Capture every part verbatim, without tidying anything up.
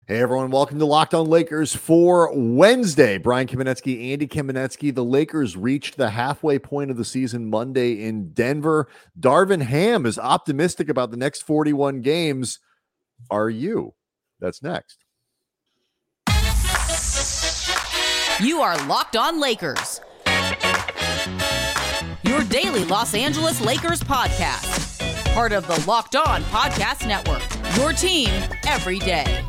Hey everyone, welcome to Locked On Lakers for Wednesday. Brian Kamenetsky, Andy Kamenetsky. The Lakers reached the halfway point of the season Monday in Denver. Darvin Ham is optimistic about the next forty-one games. Are you? That's next. You are Locked On Lakers, your daily Los Angeles Lakers podcast. Part of the Locked On Podcast Network, your team every day.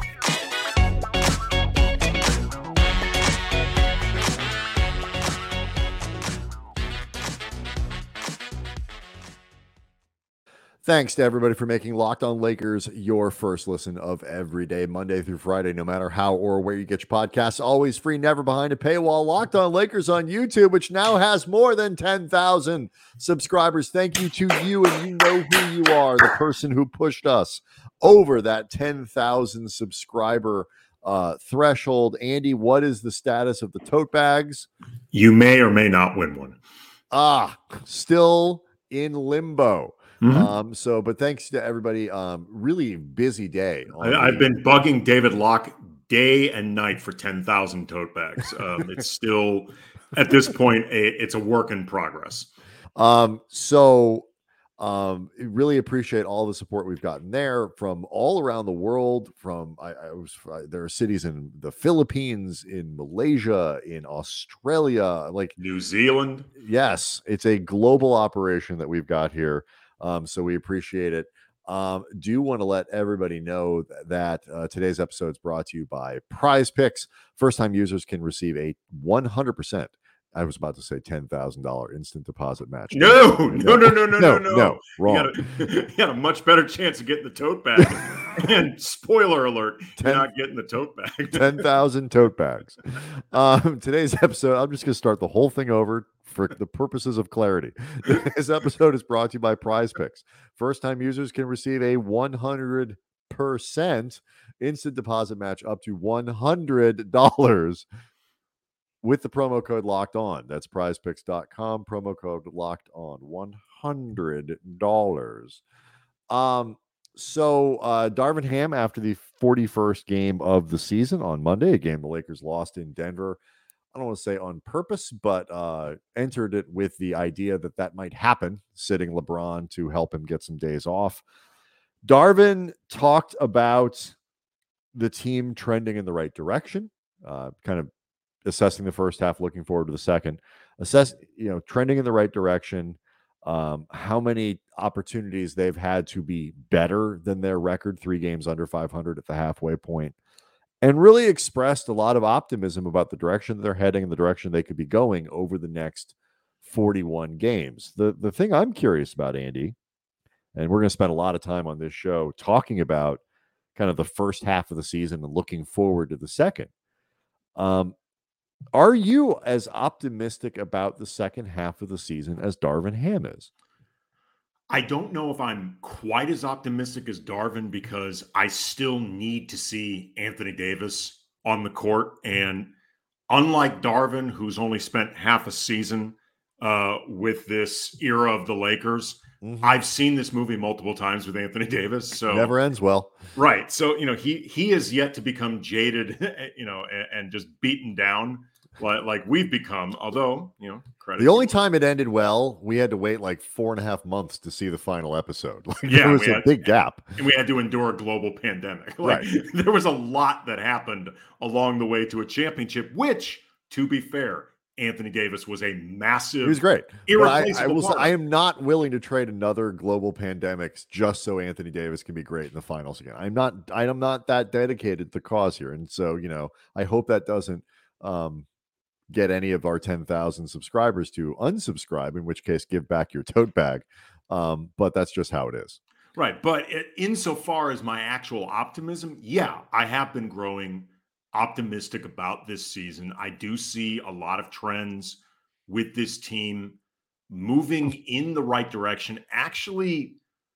Thanks to everybody for making Locked On Lakers your first listen of every day, Monday through Friday, no matter how or where you get your podcasts. Always free, never behind a paywall. Locked On Lakers on YouTube, which now has more than ten thousand subscribers. Thank you to you, and you know who you are, the person who pushed us over that ten thousand subscriber uh, threshold. Andy, what is the status of the tote bags? You may or may not win one. Ah, still in limbo. Mm-hmm. Um, so, but thanks to everybody. Um, really busy day. I, I've been bugging David Locke day and night for ten thousand tote bags. Um, it's still, at this point, a, it's a work in progress. Um, so, um, really appreciate all the support we've gotten there from all around the world. From I, I was uh, there are cities in the Philippines, in Malaysia, in Australia, like New Zealand. Yes, it's a global operation that we've got here. Um, so we appreciate it. Um, do want to let everybody know that uh, today's episode is brought to you by Prize Picks. First-time users can receive a one hundred percent. I was about to say ten thousand dollars instant deposit match. No, no, no, no, no, no, no, no. no wrong. You got, a, you got a much better chance of getting the tote bag. And spoiler alert, you're not getting the tote bag. ten thousand tote bags. Um, today's episode, I'm just going to start the whole thing over for the purposes of clarity. This episode is brought to you by Prize Picks. First-time users can receive a one hundred percent instant deposit match up to one hundred dollars with the promo code Locked On. That's prize picks dot com, promo code Locked On, one hundred dollars. Um, so uh, Darvin Ham, after the forty-first game of the season on Monday, a game the Lakers lost in Denver, I don't want to say on purpose, but uh, entered it with the idea that that might happen, sitting LeBron to help him get some days off. Darvin talked about the team trending in the right direction, uh, kind of assessing the first half, looking forward to the second, assess, you know, trending in the right direction, um, how many opportunities they've had to be better than their record, three games under five hundred at the halfway point, and really expressed a lot of optimism about the direction that they're heading and the direction they could be going over the next forty-one games. The, the thing I'm curious about, Andy, and we're going to spend a lot of time on this show talking about kind of the first half of the season and looking forward to the second. Um, Are you as optimistic about the second half of the season as Darvin Ham is? I don't know if I'm quite as optimistic as Darvin because I still need to see Anthony Davis on the court. And unlike Darvin, who's only spent half a season uh, with this era of the Lakers, mm-hmm. I've seen this movie multiple times with Anthony Davis. So never ends well. Right. So, you know, he he is yet to become jaded, you know, and, and just beaten down like, like we've become, although, you know, credit. The only time it ended well, we had to wait like four and a half months to see the final episode. Like, yeah, there was a had, big gap. And we had to endure a global pandemic. Like, right. There was a lot that happened along the way to a championship, which, to be fair, Anthony Davis was a massive. He was great. Irreplaceable I, I, will part. say, I am not willing to trade another global pandemic just so Anthony Davis can be great in the finals again. I'm not. I'm not that dedicated to the cause here, and so you know, I hope that doesn't um, get any of our ten thousand subscribers to unsubscribe. In which case, give back your tote bag. Um, but that's just how it is. Right. But insofar as my actual optimism, yeah, I have been growing optimistic about this season. I do see a lot of trends with this team moving in the right direction, actually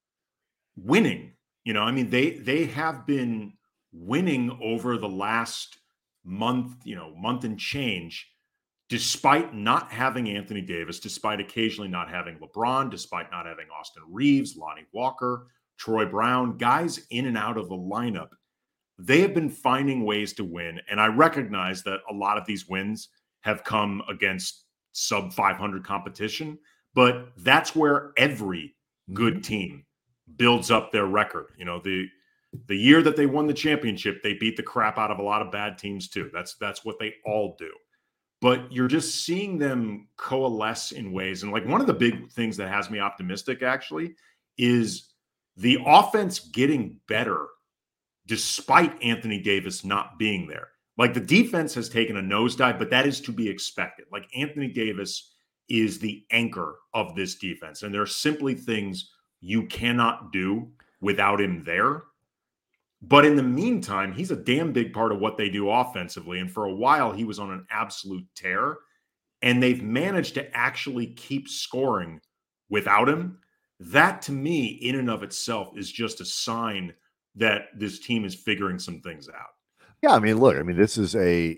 winning. You know, I mean, they they have been winning over the last month, you know, month and change, despite not having Anthony Davis, despite occasionally not having LeBron, despite not having Austin Reeves, Lonnie Walker, Troy Brown, guys in and out of the lineup they have been finding ways to win. And I recognize that a lot of these wins have come against sub five hundred competition, but that's where every good team builds up their record. You know, the the year that they won the championship, they beat the crap out of a lot of bad teams too. That's that's what they all do. But you're just seeing them coalesce in ways. And like one of the big things that has me optimistic actually is the offense getting better despite Anthony Davis not being there. Like the defense has taken a nosedive, but that is to be expected. Like Anthony Davis is the anchor of this defense. And there are simply things you cannot do without him there. But in the meantime, he's a damn big part of what they do offensively. And for a while, he was on an absolute tear. And they've managed to actually keep scoring without him. That, to me, in and of itself, is just a sign that this team is figuring some things out. Yeah, I mean, look, I mean, this is a,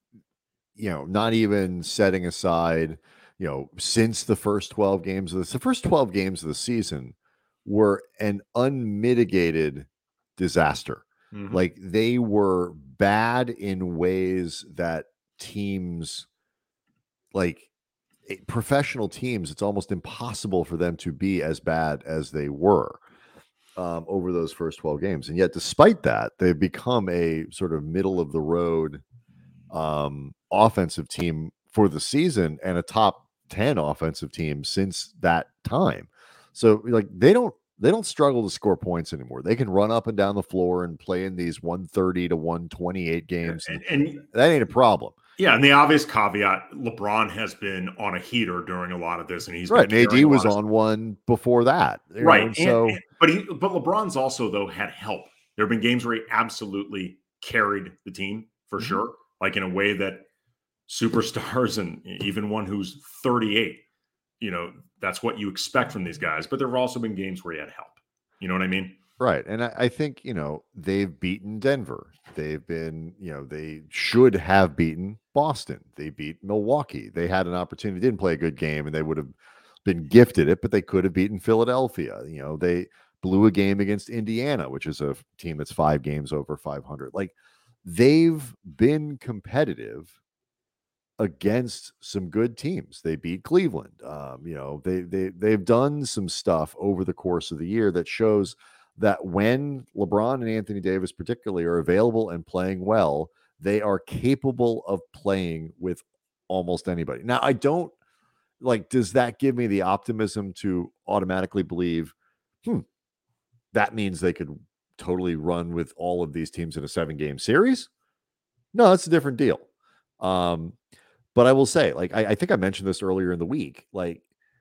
you know, not even setting aside, you know, since the first twelve games of this, the first twelve games of the season were an unmitigated disaster. Mm-hmm. Like they were bad in ways that teams, like professional teams, it's almost impossible for them to be as bad as they were um, over those first twelve games. And yet, despite that, they've become a sort of middle of the road um, offensive team for the season and a top ten offensive team since that time. So like they don't, They don't struggle to score points anymore. They can run up and down the floor and play in these one thirty to one twenty-eight games. And, and, and that ain't a problem. Yeah, and the obvious caveat, LeBron has been on a heater during a lot of this. And he's right. And A D was on one before that. Right. And, so, and, but he, but LeBron's also, though, had help. There have been games where he absolutely carried the team for mm-hmm. sure, like in a way that superstars and even one who's thirty-eight, you know, that's what you expect from these guys. But there have also been games where he had help. You know what I mean? Right. And I, I think, you know, they've beaten Denver. They've been, you know, they should have beaten Boston. They beat Milwaukee. They had an opportunity, didn't play a good game, and they would have been gifted it, but they could have beaten Philadelphia. You know, they blew a game against Indiana, which is a team that's five games over five hundred. Like they've been competitive against some good teams. They beat Cleveland. Um, you know, they they they've done some stuff over the course of the year that shows that when LeBron and Anthony Davis particularly are available and playing well, they are capable of playing with almost anybody. Now, I don't like, does that give me the optimism to automatically believe, hmm, that means they could totally run with all of these teams in a seven game series? No, that's a different deal. Um, But I will say, like, I, I think I mentioned this earlier in the week, like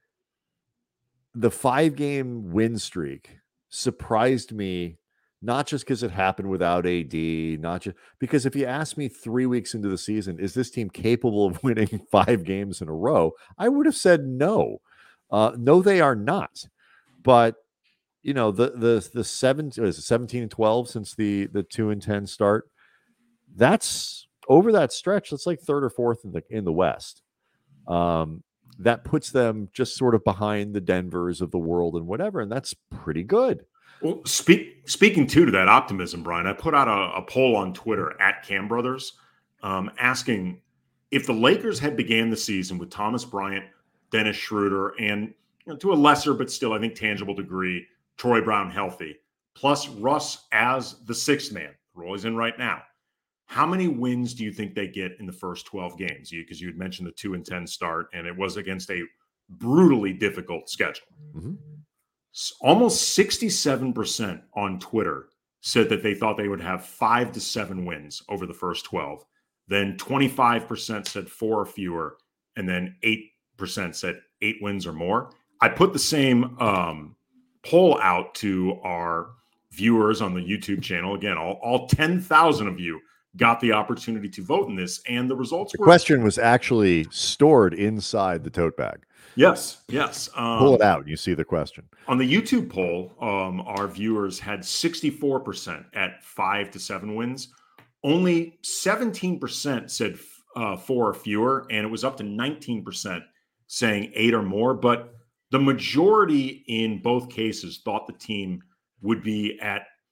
the five game win streak surprised me, not just because it happened without A D, not just because if you asked me three weeks into the season, is this team capable of winning five games in a row? I would have said no. Uh, no, they are not. But, you know, the, the, the seven, is it seventeen and twelve since the, the two and ten start, that's, over that stretch, that's like third or fourth in the in the West. Um, that puts them just sort of behind the Denvers of the world and whatever, and that's pretty good. Well, speak, speaking too to that optimism, Brian, I put out a, a poll on Twitter at Cam Brothers um, asking if the Lakers had began the season with Thomas Bryant, Dennis Schroeder, and you know, to a lesser but still, I think, tangible degree, Troy Brown healthy, plus Russ as the sixth man, the role he's in right now. How many wins do you think they get in the first twelve games? Because you, you had mentioned the two and ten start, and it was against a brutally difficult schedule. Mm-hmm. Almost sixty-seven percent on Twitter said that they thought they would have five to seven wins over the first twelve. Then twenty-five percent said four or fewer, and then eight percent said eight wins or more. I put the same um, poll out to our viewers on the YouTube channel. Again, all, all ten thousand of you got the opportunity to vote in this, and the results the were... The question was actually stored inside the tote bag. Yes, yes. Um, Pull it out, and you see the question. On the YouTube poll, um, our viewers had sixty-four percent at five to seven wins. Only seventeen percent said uh, four or fewer, and it was up to nineteen percent saying eight or more. But the majority in both cases thought the team would be at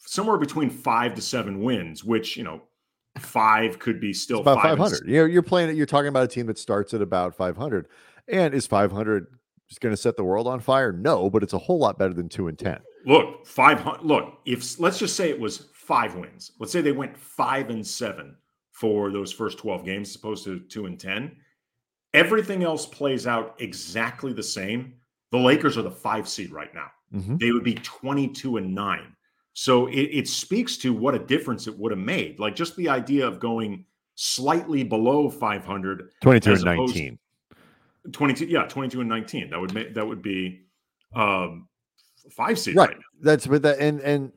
somewhere between five to seven wins, which, you know, five could be still it's about five five hundred. You're, you're playing, you're talking about a team that starts at about five hundred. And is five hundred just going to set the world on fire? No, but it's a whole lot better than two and ten. Look, five hundred. Look, if let's just say it was five wins. Let's say they went five and seven for those first twelve games, as opposed to two and ten. Everything else plays out exactly the same. The Lakers are the five seed right now. Mm-hmm. They would be twenty-two and nine. So it, it speaks to what a difference it would have made. Like just the idea of going slightly below five hundred, twenty-two and nineteen. twenty-two, yeah, twenty-two and nineteen. That would make that would be um, five seed, right? right now. That's with that, and and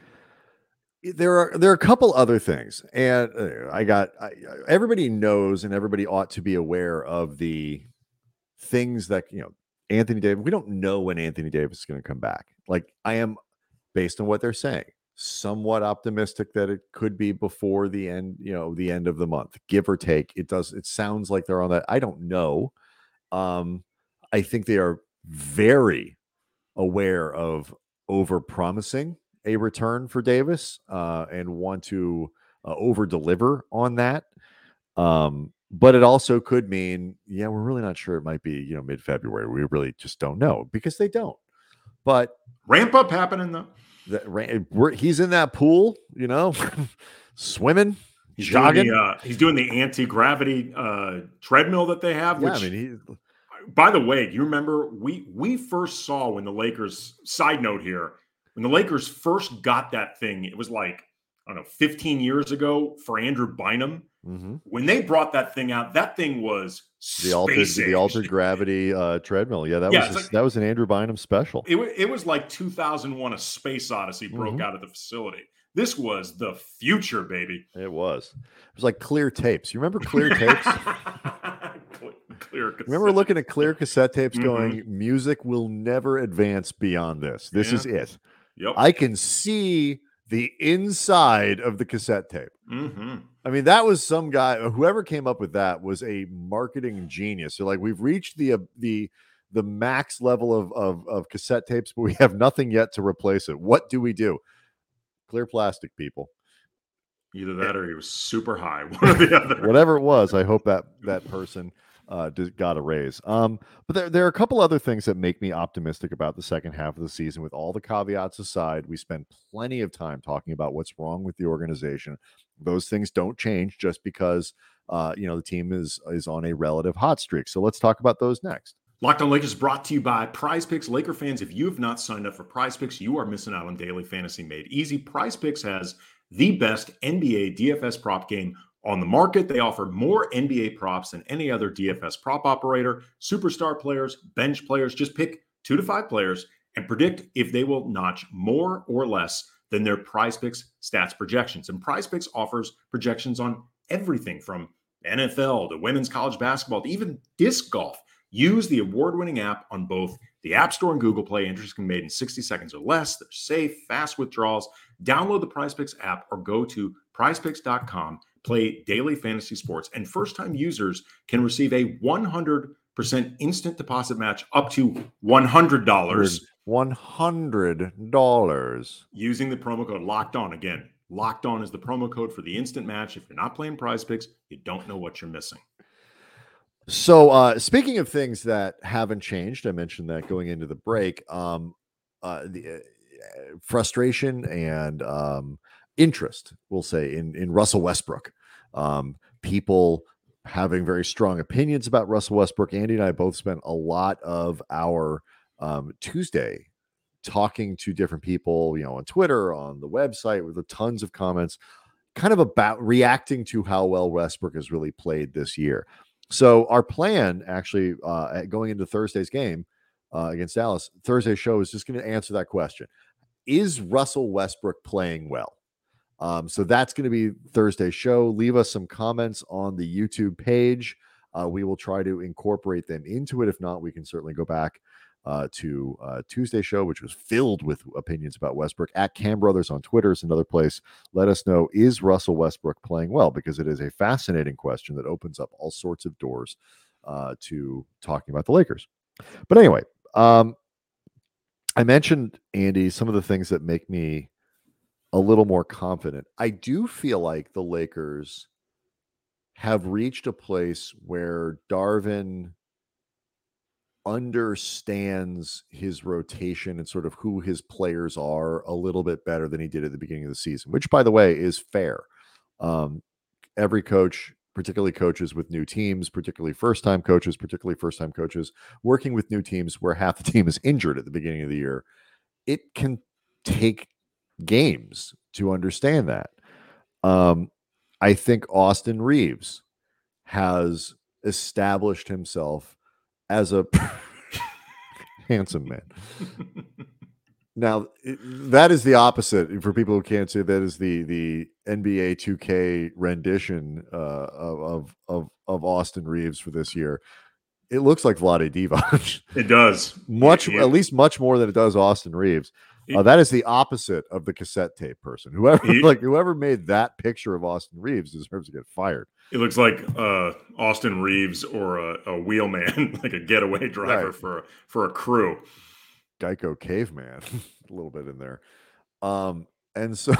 there are there are a couple other things, and uh, I got I, everybody knows, and everybody ought to be aware of the things that, you know, Anthony Davis. We don't know when Anthony Davis is going to come back. Like, I am, based on what they're saying, somewhat optimistic that it could be before the end, you know, the end of the month, give or take. It does. It sounds like they're on that. I don't know. Um, I think they are very aware of over promising a return for Davis, uh, and want to uh, over deliver on that. Um, but it also could mean, yeah, we're really not sure. It might be, you know, mid February. We really just don't know, because they don't. But ramp up happening though. The, we're, he's in that pool, you know, swimming. He's jogging. Doing the, uh, he's doing the anti-gravity uh, treadmill that they have. Yeah, which, I mean, he, by the way, you remember we we first saw when the Lakers, side note here, when the Lakers first got that thing, it was like, I don't know, fifteen years ago for Andrew Bynum. Mm-hmm. When they brought that thing out, that thing was the altered the altered gravity uh, treadmill. Yeah, that yeah, was a, like, that was an Andrew Bynum special. It, it was like two thousand one: A Space Odyssey broke mm-hmm. out of the facility. This was the future, baby. It was. It was like clear tapes. You remember clear tapes? Clear cassette. Remember looking at clear cassette tapes going, mm-hmm. music will never advance beyond this. This yeah. is it. Yep. I can see the inside of the cassette tape. Mm-hmm. I mean, that was some guy, whoever came up with that was a marketing genius. So like, we've reached the, uh, the, the max level of, of, of cassette tapes, but we have nothing yet to replace it. What do we do? Clear plastic, people. Either that or he was super high. One or the other. Whatever it was, I hope that that person uh, did, got a raise. Um, but there, there are a couple other things that make me optimistic about the second half of the season. With all the caveats aside, we spend plenty of time talking about what's wrong with the organization. Those things don't change just because uh, you know, the team is is on a relative hot streak. So let's talk about those next. Locked On Lakers brought to you by Prize Picks. Laker fans, if you have not signed up for Prize Picks, you are missing out on daily fantasy made easy. Prize Picks has the best N B A D F S prop game on the market. They offer more N B A props than any other D F S prop operator. Superstar players, bench players, just pick two to five players and predict if they will notch more or less than their Prize Picks stats projections. And Prize Picks offers projections on everything from N F L to women's college basketball to even disc golf. Use the award-winning app on both the App Store and Google Play. Entries can be made in sixty seconds or less. They're safe, fast withdrawals. Download the PrizePicks app or go to prize picks dot com. Play daily fantasy sports, and first-time users can receive a one hundred percent instant deposit match up to one hundred dollars. one hundred dollars. Using the promo code Locked On. Again, Locked On is the promo code for the instant match. If you're not playing PrizePicks, you don't know what you're missing. So uh, speaking of things that haven't changed, I mentioned that going into the break, um, uh, the uh, frustration and um, interest, we'll say, in, in Russell Westbrook. Um, people having very strong opinions about Russell Westbrook. Andy and I both spent a lot of our um, Tuesday talking to different people, you know, on Twitter, on the website, with tons of comments, kind of about reacting to how well Westbrook has really played this year. So our plan, actually, uh, going into Thursday's game uh, against Dallas, Thursday's show is just going to answer that question. Is Russell Westbrook playing well? Um, so that's going to be Thursday's show. Leave us some comments on the YouTube page. Uh, we will try to incorporate them into it. If not, we can certainly go back uh, to uh, Tuesday's show, which was filled with opinions about Westbrook. At Cam Brothers on Twitter is another place. Let us know, is Russell Westbrook playing well? Because it is a fascinating question that opens up all sorts of doors uh, to talking about the Lakers. But anyway, um, I mentioned, Andy, some of the things that make me a little more confident. I do feel like the Lakers have reached a place where Darvin understands his rotation and sort of who his players are a little bit better than he did at the beginning of the season, which, by the way, is fair. Um, every coach, particularly coaches with new teams, particularly first-time coaches, particularly first-time coaches working with new teams where half the team is injured at the beginning of the year, it can take games to understand that. Um, I think Austin Reeves has established himself as a handsome man. Now, it, that is the opposite for people who can't see. That is the the N B A two K rendition uh, of of of Austin Reeves for this year. It looks like Vlade Divac. It does much, it, it, at least much more than it does Austin Reeves. Uh, that is the opposite of the cassette tape person. Whoever it, like whoever made that picture of Austin Reeves deserves to get fired. It looks like uh, Austin Reeves or a, a wheelman, like a getaway driver right. for for a crew. Geico caveman, a little bit in there, um, and so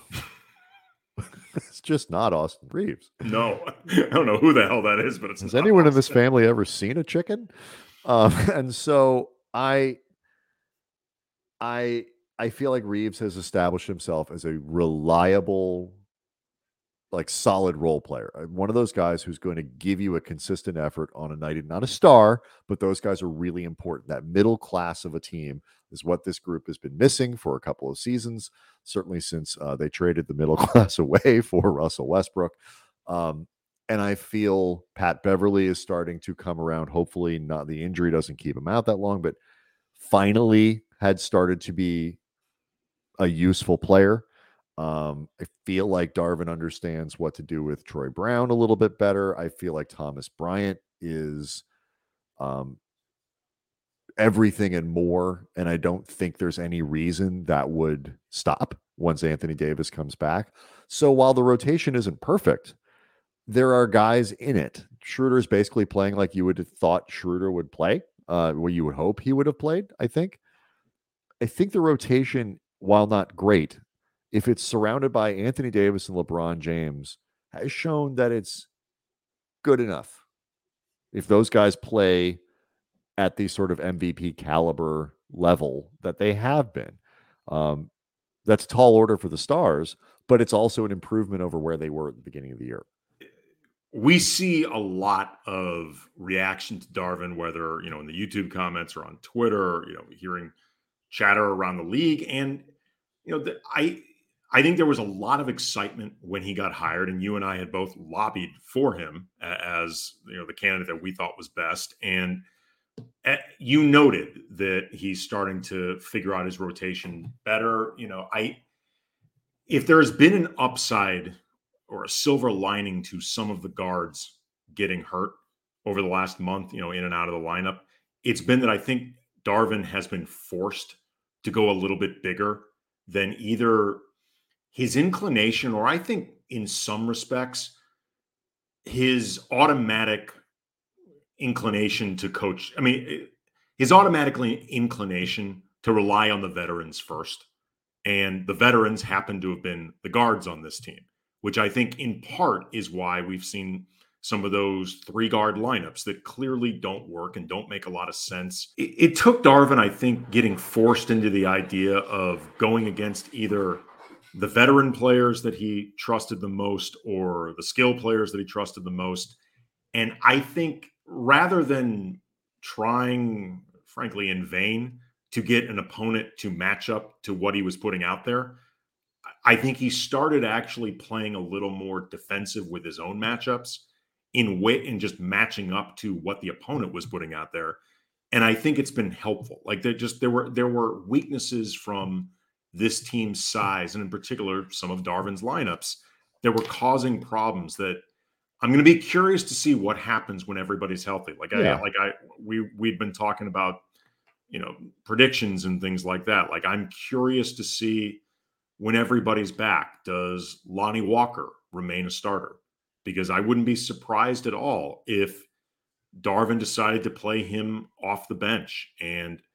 it's just not Austin Reeves. No, I don't know who the hell that is, but it's. Has anyone Austin. in this family ever seen a chicken? Um, and so I, I. I feel like Reeves has established himself as a reliable, like solid role player. One of those guys who's going to give you a consistent effort on a night, not a star, but those guys are really important. That middle class of a team is what this group has been missing for a couple of seasons, certainly since uh, they traded the middle class away for Russell Westbrook. Um, and I feel Pat Beverly is starting to come around. Hopefully not the injury doesn't keep him out that long, but finally had started to be a useful player. Um, I feel like Darvin understands what to do with Troy Brown a little bit better. I feel like Thomas Bryant is um, everything and more, and I don't think there's any reason that would stop once Anthony Davis comes back. So while the rotation isn't perfect, there are guys in it. Schroeder's basically playing like you would have thought Schroeder would play, uh, where you would hope he would have played, I think. I think the rotation, while not great, if it's surrounded by Anthony Davis and LeBron James, has shown that it's good enough. If those guys play at the sort of M V P caliber level that they have been, um, that's a tall order for the Stars, but it's also an improvement over where they were at the beginning of the year. We see a lot of reaction to Darvin, whether, you know, in the YouTube comments or on Twitter, you know, hearing chatter around the league. And, you know, the, I, I think there was a lot of excitement when he got hired, and you and I had both lobbied for him as, you know, the candidate that we thought was best. And you noted that he's starting to figure out his rotation better. You know, I, if there has been an upside or a silver lining to some of the guards getting hurt over the last month, you know, in and out of the lineup, it's been that I think Darvin has been forced to go a little bit bigger than either his inclination, or I think in some respects, his automatic inclination to coach. I mean, his automatic inclination to rely on the veterans first. And the veterans happen to have been the guards on this team, which I think in part is why we've seen some of those three guard lineups that clearly don't work and don't make a lot of sense. It, it took Darvin, I think, getting forced into the idea of going against either the veteran players that he trusted the most or the skill players that he trusted the most. And I think rather than trying, frankly, in vain to get an opponent to match up to what he was putting out there, I think he started actually playing a little more defensive with his own matchups in way and just matching up to what the opponent was putting out there. And I think it's been helpful. Like there just there were there were weaknesses from this team's size, and in particular some of Darvin's lineups that were causing problems that I'm going to be curious to see what happens when everybody's healthy. Like yeah. I like I we we've been talking about, you know, predictions and things like that. Like I'm curious to see when everybody's back, does Lonnie Walker remain a starter? Because I wouldn't be surprised at all if Darvin decided to play him off the bench. And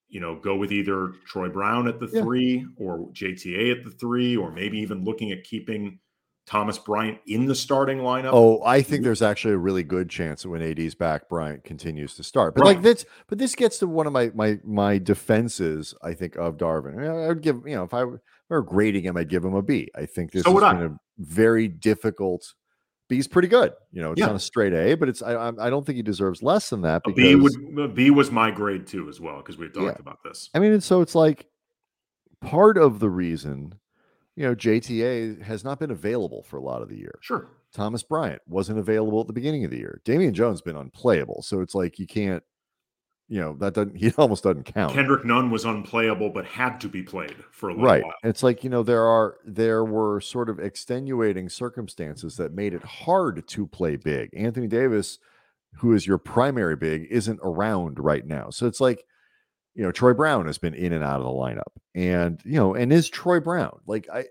you know, go with either Troy Brown at the Yeah. three or J T A at the three, or maybe even looking at keeping Thomas Bryant in the starting lineup. Oh, I think there's actually a really good chance that when A D's back, Bryant continues to start. But Right. like this, but this gets to one of my my my defenses, I think, of Darvin. I, mean, I would give, you know, if I were grading him, I'd give him a B. I think this So has would I. been a very difficult. B's pretty good. You know, it's Yeah. not a straight A, but it's I I I don't think he deserves less than that A because B would a B was my grade too as well, because we talked Yeah. about this. I mean, and so it's like part of the reason, you know, J T A has not been available for a lot of the year. Sure. Thomas Bryant wasn't available at the beginning of the year. Damian Jones been unplayable, so it's like you can't, you know, that doesn't he almost doesn't count. Kendrick Nunn was unplayable, but had to be played for a little Right. while. It's like, you know, there are there were sort of extenuating circumstances that made it hard to play big. Anthony Davis, who is your primary big, isn't around right now. So it's like, you know, Troy Brown has been in and out of the lineup. And, you know, and is Troy Brown. Like I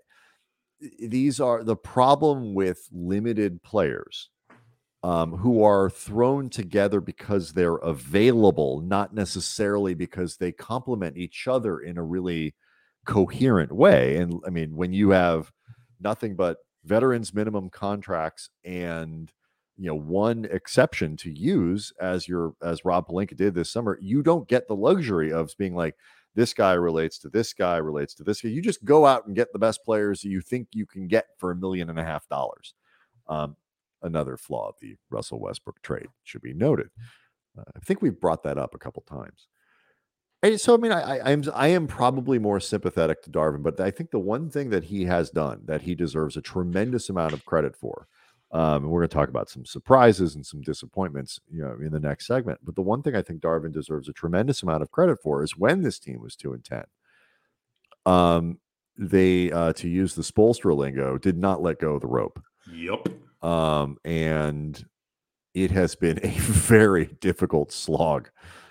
these are the problem with limited players um, who are thrown together because they're available, not necessarily because they complement each other in a really coherent way. And I mean, when you have nothing but veterans minimum contracts and, you know, one exception to use as your as Rob Pelinka did this summer, you don't get the luxury of being like, this guy relates to this guy, relates to this guy. You just go out and get the best players that you think you can get for a million and a half dollars. Um, another flaw of the Russell Westbrook trade should be noted. Uh, I think we've brought that up a couple times. And so, I mean, I, I, I'm I am probably more sympathetic to Darvin, but I think the one thing that he has done that he deserves a tremendous amount of credit for, um, and we're going to talk about some surprises and some disappointments, you know, in the next segment. But the one thing I think Darvin deserves a tremendous amount of credit for is when this team was two and ten, um, they, uh, to use the Spoelstra lingo, did not let go of the rope. Yep. Um, and it has been a very difficult slog.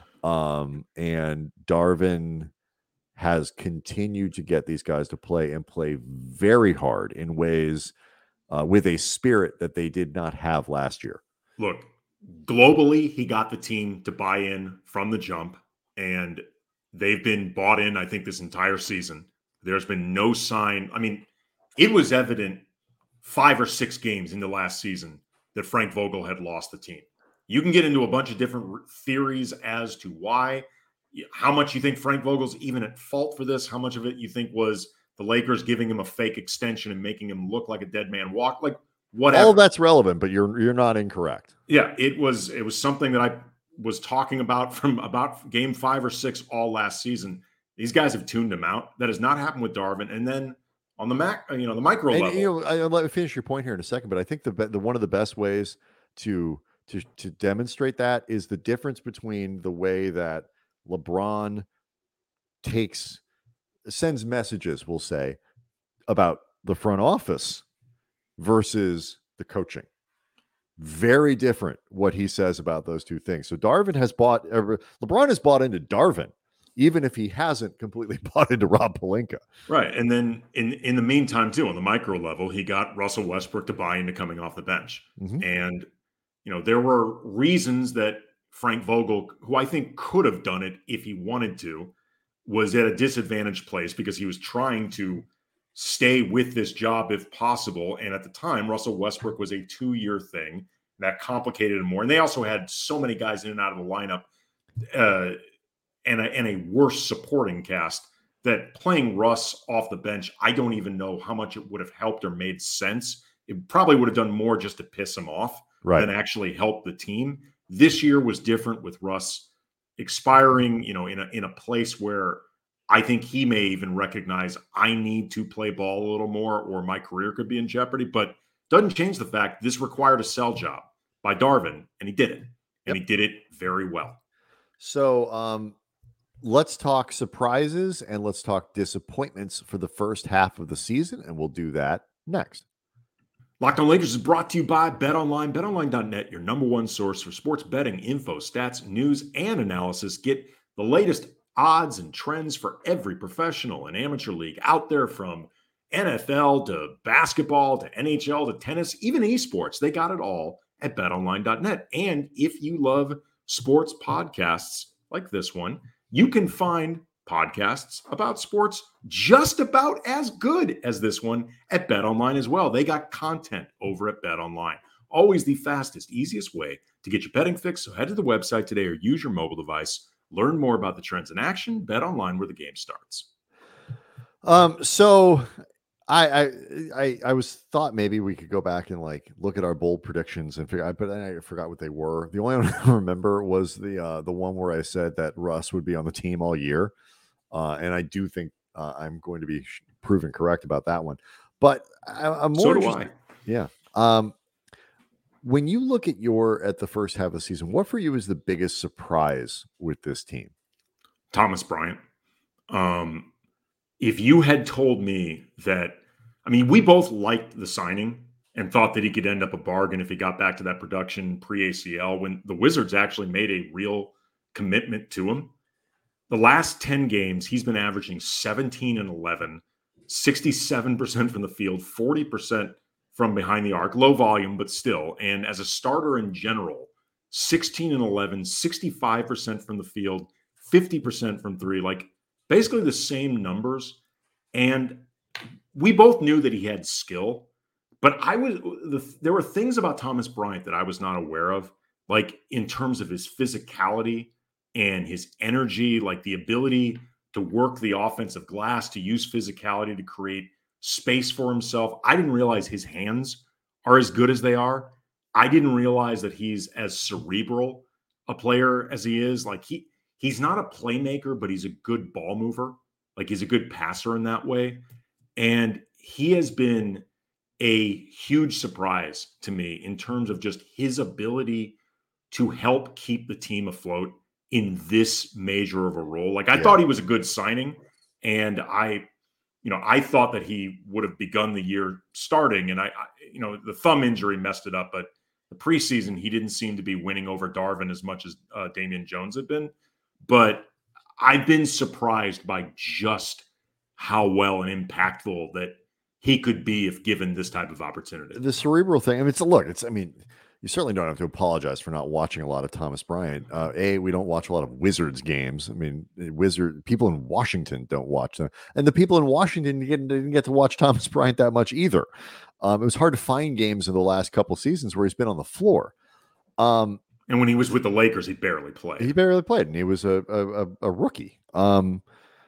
Um, and Darvin has continued to get these guys to play and play very hard in ways uh, with a spirit that they did not have last year. Look, globally, he got the team to buy in from the jump, and they've been bought in, I think, this entire season. There's been no sign. I mean, it was evident five or six games into last season that Frank Vogel had lost the team. You can get into a bunch of different theories as to why, how much you think Frank Vogel's even at fault for this, how much of it you think was the Lakers giving him a fake extension and making him look like a dead man walk, like whatever. All of that's relevant, but you're you're not incorrect. Yeah, it was it was something that I was talking about from about game five or six all last season. These guys have tuned him out. That has not happened with Darvin. And then on the mac, you know, the micro And, level, you know, I, I'll let me finish your point here in a second, but I think the the one of the best ways to to to demonstrate that is the difference between the way that LeBron takes sends messages, we'll say, about the front office versus the coaching. Very different what he says about those two things. So Darvin has bought LeBron has bought into Darvin, even if he hasn't completely bought into Rob Pelinka. right? And then in in the meantime, too, on the micro level, he got Russell Westbrook to buy into coming off the bench, Mm-hmm. and you know there were reasons that Frank Vogel, who I think could have done it if he wanted to, was at a disadvantaged place because he was trying to stay with this job if possible. And at the time, Russell Westbrook was a two-year thing that complicated it more. And they also had so many guys in and out of the lineup uh, and, a, and a worse supporting cast that playing Russ off the bench, I don't even know how much it would have helped or made sense. It probably would have done more just to piss him off Right. than actually help the team. This year was different with Russ expiring, you know, in a in a place where I think he may even recognize I need to play ball a little more or my career could be in jeopardy, but doesn't change the fact this required a sell job by Darvin, and he did it. And Yep. he did it very well. So um, let's talk surprises and let's talk disappointments for the first half of the season, and we'll do that next. Locked On Lakers is brought to you by BetOnline. Bet Online dot net, your number one source for sports betting info, stats, news, and analysis. Get the latest odds and trends for every professional and amateur league out there, from N F L to basketball to N H L to tennis, even esports. They got it all at Bet Online dot net. And if you love sports podcasts like this one, you can find podcasts about sports just about as good as this one at BetOnline as well. They got content over at BetOnline. Always the fastest, easiest way to get your betting fix. So head to the website today or use your mobile device. Learn more about the trends in action. BetOnline, where the game starts. Um, so I, I, I, I was thought maybe we could go back and like look at our bold predictions and figure out, but I forgot what they were. The only one I remember was the, uh, the one where I said that Russ would be on the team all year. Uh, and I do think uh, I'm going to be proven correct about that one, but I, I'm more so do interested. I. Yeah. Um, when you look at your, at the first half of the season, what for you is the biggest surprise with this team? Thomas Bryant. Um, if you had told me that, I mean, we both liked the signing and thought that he could end up a bargain if he got back to that production pre-A C L, when the Wizards actually made a real commitment to him. The last ten games, he's been averaging seventeen and eleven, sixty-seven percent from the field, forty percent from behind the arc, low volume, but still. And as a starter in general, sixteen and eleven, sixty-five percent from the field, fifty percent from three, like basically the same numbers. And we both knew that he had skill, but I was, the, there were things about Thomas Bryant that I was not aware of, like in terms of his physicality and his energy, like the ability to work the offensive glass, to use physicality to create space for himself. I didn't realize his hands are as good as they are. I didn't realize that he's as cerebral a player as he is. Like he, he's not a playmaker, but he's a good ball mover. Like he's a good passer in that way. And he has been a huge surprise to me in terms of just his ability to help keep the team afloat in this major of a role. Like I yeah. thought he was a good signing, and I, you know, I thought that he would have begun the year starting, and I, I you know, the thumb injury messed it up, but the preseason, he didn't seem to be winning over Darvin as much as uh, Damian Jones had been. But I've been surprised by just how well and impactful that he could be if given this type of opportunity. The cerebral thing, I mean, it's a look, it's, I mean, you certainly don't have to apologize for not watching a lot of Thomas Bryant. Uh, a, we don't watch a lot of Wizards games. I mean, Wizard people in Washington don't watch them, and the people in Washington didn't, didn't get to watch Thomas Bryant that much either. Um, it was hard to find games in the last couple seasons where he's been on the floor. Um, and when he was with the Lakers, he barely played. He barely played, and he was a a, a rookie. Um,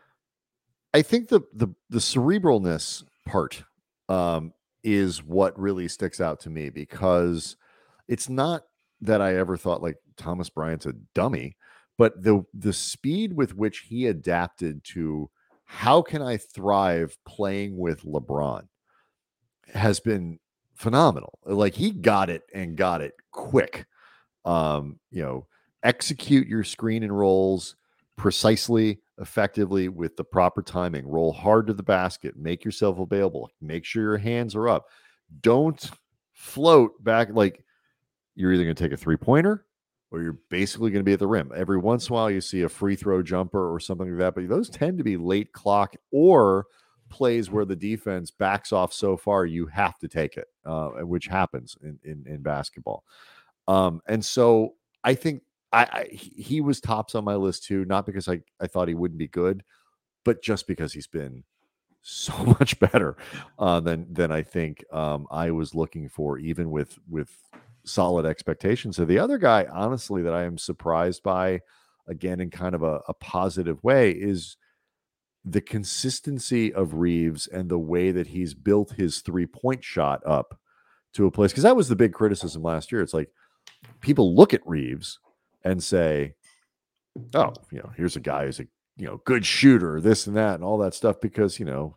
I think the the the cerebralness part um, is what really sticks out to me, because it's not that I ever thought like Thomas Bryant's a dummy, but the the speed with which he adapted to how can I thrive playing with LeBron has been phenomenal. Like he got it and got it quick. Um, you know, execute your screen and rolls precisely, effectively, with the proper timing. Roll hard to the basket, make yourself available, make sure your hands are up. Don't float back. Like you're either going to take a three-pointer or you're basically going to be at the rim. Every once in a while you see a free throw jumper or something like that, but those tend to be late clock or plays where the defense backs off so far you have to take it, uh, which happens in, in, in basketball. Um, and so I think I, I he was tops on my list too, not because I, I thought he wouldn't be good, but just because he's been so much better uh, than than I think um, I was looking for, even with with solid expectations. So the other guy, honestly, that I am surprised by, again in kind of a, a positive way, is the consistency of Reeves and the way that he's built his three-point shot up to a place. Because that was the big criticism last year. It's like people look at Reeves and say, oh, you know, here's a guy who's a, you know, good shooter, this and that and all that stuff, because, you know,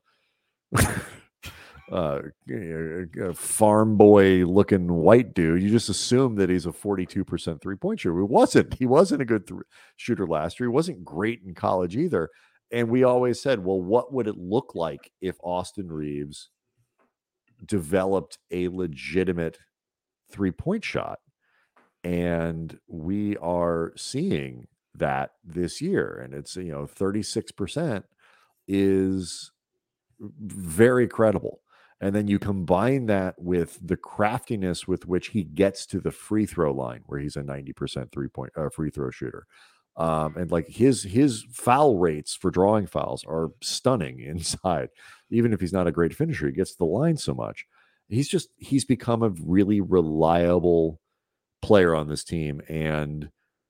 uh, a farm boy looking white dude, you just assume that he's a forty-two percent three-point shooter. He wasn't. He wasn't a good th- shooter last year. He wasn't great in college either. And we always said, well, what would it look like if Austin Reeves developed a legitimate three-point shot? And we are seeing that this year. And it's, you know, thirty-six percent is very credible. And then you combine that with the craftiness with which he gets to the free throw line, where he's a ninety percent three-point uh, free throw shooter. Um, and like his his foul rates for drawing fouls are stunning inside. Even if he's not a great finisher, he gets to the line so much. He's just he's become a really reliable player on this team, and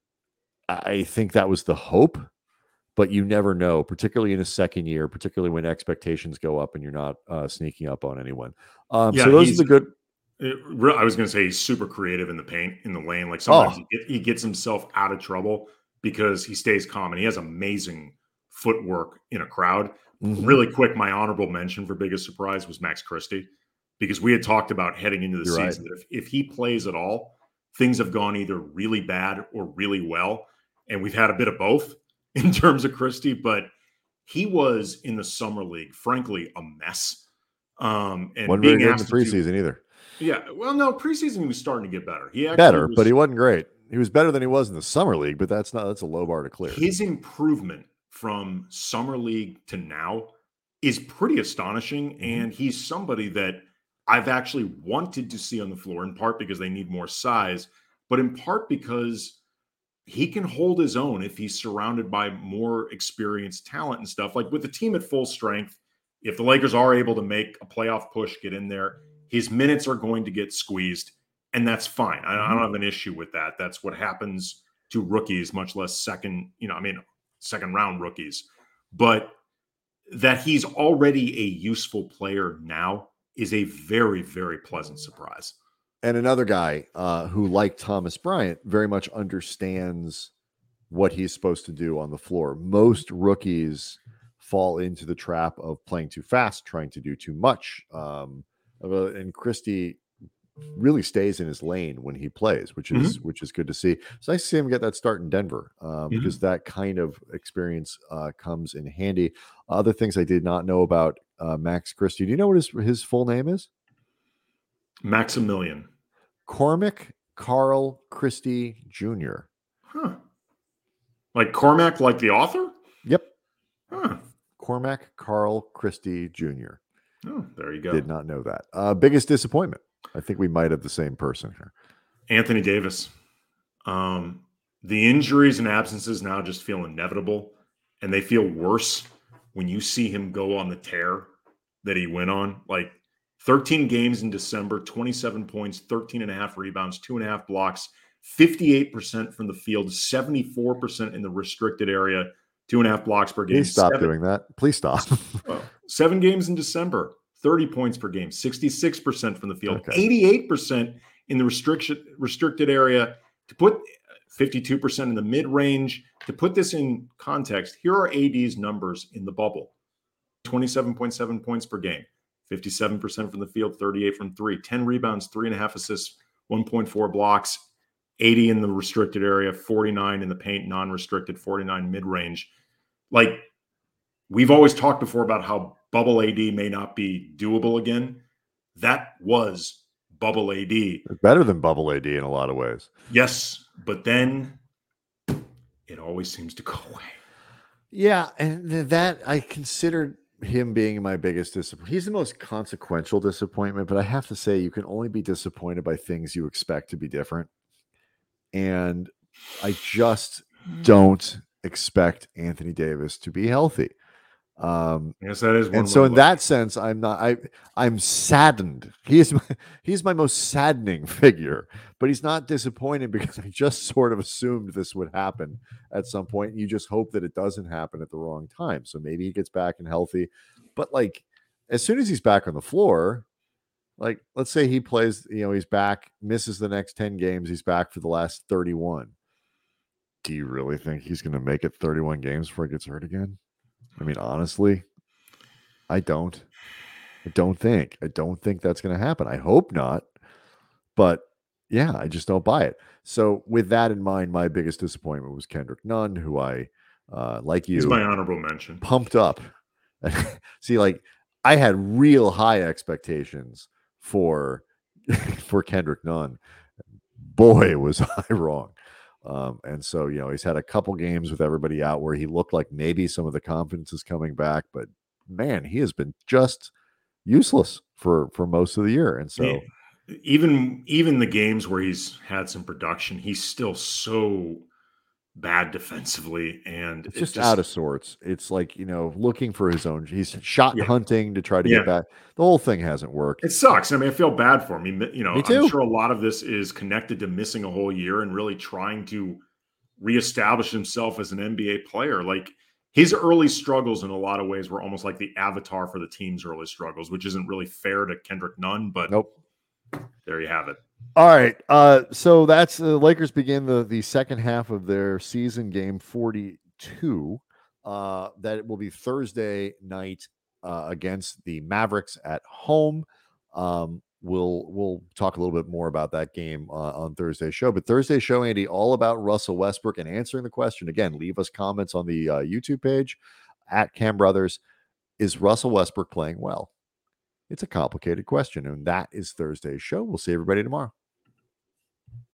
I think that was the hope. But you never know, particularly in a second year, particularly when expectations go up and you're not uh, sneaking up on anyone. Um, Yeah, so those are he's- the good. It, re- I was going to say he's super creative in the paint, in the lane. Like sometimes Oh. he, get, he gets himself out of trouble because he stays calm and he has amazing footwork in a crowd. Mhm. Really quick, my honorable mention for biggest surprise was Max Christie, because we had talked about heading into the You're right. season that if, if he plays at all, things have gone either really bad or really well. And we've had a bit of both in terms of Christie, but he was in the summer league, frankly, a mess. Um, and Wasn't very being good in asked the to do- preseason either. yeah, well, no, preseason he was starting to get better. He actually Better, was, but he wasn't great. He was better than he was in the summer league, but that's not that's a low bar to clear. his improvement from summer league to now is pretty astonishing, Mhm. and he's somebody that I've actually wanted to see on the floor, in part because they need more size, but in part because he can hold his own if he's surrounded by more experienced talent and stuff. Like with the team at full strength, if the Lakers are able to make a playoff push, get in there, his minutes are going to get squeezed, and that's fine. I, I don't have an issue with that. That's what happens to rookies, much less second, you know, I mean, second round rookies. But that he's already a useful player now is a very, very pleasant surprise. And another guy uh, who, like Thomas Bryant, very much understands what he's supposed to do on the floor. Most rookies fall into the trap of playing too fast, trying to do too much. Um, uh, and Christie really stays in his lane when he plays, which is which is good to see. It's nice to see him get that start in Denver um, because that kind of experience uh, comes in handy. Other things I did not know about uh, Max Christie. Do you know what his his full name is? Maximilian. Cormac Carl Christie Junior Huh. Like Cormac, like the author? Yep. Huh. Cormac Carl Christie Junior Oh, there you go. Did not know that. Uh, biggest disappointment. I think we might have the same person here. Anthony Davis. Um, the injuries and absences now just feel inevitable, and they feel worse when you see him go on the tear that he went on. Like thirteen games in December, twenty-seven points, thirteen and a half rebounds, two and a half blocks, fifty-eight percent from the field, seventy-four percent in the restricted area, two and a half blocks per game. Please stop seven, doing that. Please stop. well, seven games in December, thirty points per game, sixty-six percent from the field, Okay. eighty-eight percent in the restriction restricted area. To put fifty-two percent in the mid-range, to put this in context, here are A D's numbers in the bubble. twenty-seven point seven points per game, fifty-seven percent from the field, thirty-eight from three, ten rebounds, three and a half assists, one point four blocks, eighty in the restricted area, forty-nine in the paint, non-restricted, forty-nine mid-range. Like, we've always talked before about how bubble A D may not be doable again. That was bubble A D. It's better than bubble A D in a lot of ways. Yes, but then it always seems to go away. Yeah, and th- that I considered him being my biggest disappointment. He's the most consequential disappointment, but I have to say you can only be disappointed by things you expect to be different. And I just don't expect Anthony Davis to be healthy. Um, Yes, that is one. and so way in to that sense, I'm not, I, I'm saddened. He is, my, he's my most saddening figure, but he's not disappointed because I just sort of assumed this would happen at some point. You just hope that it doesn't happen at the wrong time. So maybe he gets back and healthy, but like, as soon as he's back on the floor, like, let's say he plays, you know, he's back, misses the next ten games. He's back for the last thirty-one. Do you really think he's going to make it thirty-one games before he gets hurt again? I mean, honestly, I don't. I don't think. I don't think that's going to happen. I hope not. But yeah, I just don't buy it. So with that in mind, my biggest disappointment was Kendrick Nunn, who I, uh, like you, He's my honorable mention. pumped up. See, like I had real high expectations for for Kendrick Nunn. Boy, was I wrong. Um, and so, you know, he's had a couple games with everybody out where he looked like maybe some of the confidence is coming back, but man, he has been just useless for for most of the year. And so, Yeah. even even the games where he's had some production, he's still so bad defensively, and It's it just, just out of sorts. It's like, you know, looking for his own. He's shot yeah, hunting to try to yeah. get back. The whole thing hasn't worked. It sucks. I mean, I feel bad for him. He, mi- you know, Me I'm too. sure a lot of this is connected to missing a whole year and really trying to reestablish himself as an N B A player. Like his early struggles in a lot of ways were almost like the avatar for the team's early struggles, which isn't really fair to Kendrick Nunn, but Nope. there you have it. All right. Uh, so that's the uh, Lakers begin the the second half of their season game forty-two. Uh, that will be Thursday night uh, against the Mavericks at home. Um, we'll we'll talk a little bit more about that game uh, on Thursday's show. But Thursday's show, Andy, all about Russell Westbrook and answering the question. Again, leave us comments on the uh, YouTube page at Cam Brothers. Is Russell Westbrook playing well? It's a complicated question, and that is Thursday's show. We'll see everybody tomorrow.